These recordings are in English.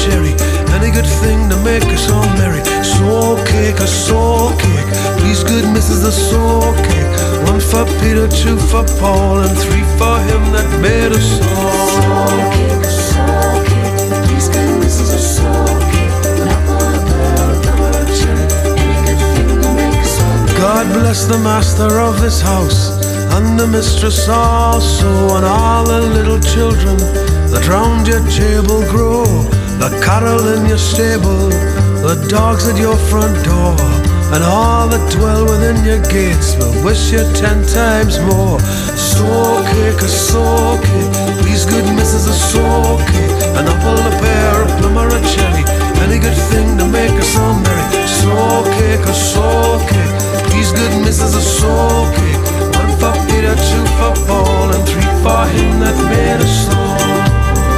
cherry, any good thing to make us all merry. Soul cake, a soul cake, please good missus, a soul cake. 1 for Peter, 2 for Paul, and 3 for him that made us all. Soul cake, please good missus, a soul cake. An apple, a pear, a plum, or a cherry, any good thing to make us all merry. God bless the master of this house, and the mistress also, and all the little children that round your table grow, the cattle in your stable, the dogs at your front door, and all that dwell within your gates will wish you 10 times more. Soul cake, a soul cake, please good missus, a soul cake. An apple, a pear, a plum, or a cherry, any good thing to make us all merry. Soul cake, a soul cake, please good missus, a soul cake. 1 for Peter, 2 for Paul, and 3 for him that made us all.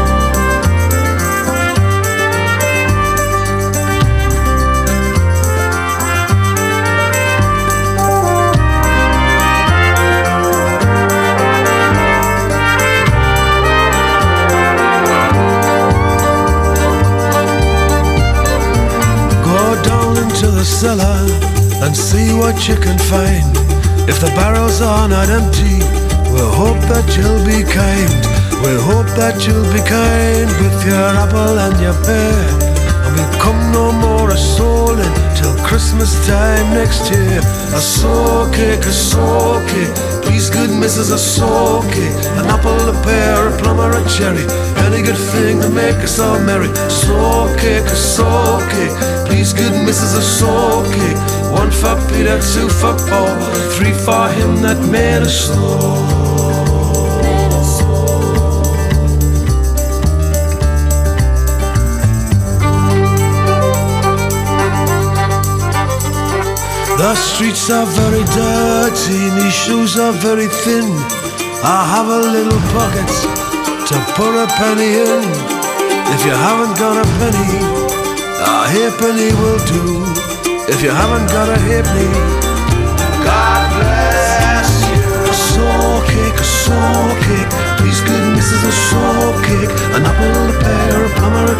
To the cellar and see what you can find. If the barrels are not empty, we'll hope that you'll be kind. We'll hope that you'll be kind with your apple and your pear, and we'll come no more a souling till Christmas time next year. A soul cake, please good missus, a soul cake. An apple, a pear, a plum, or a cherry, any good thing to make us all merry. Soul cake, please good missus, a soul cake. 1 for Peter, 2 for Paul, 3 for him that made us all. The streets are very dirty, me shoes are very thin. I have a little pocket to put a penny in. If you haven't got a penny, a halfpenny will do. If you haven't got a halfpenny, God bless you. A soul cake, please good missus, a soul cake. An apple, a pear, a plum, or a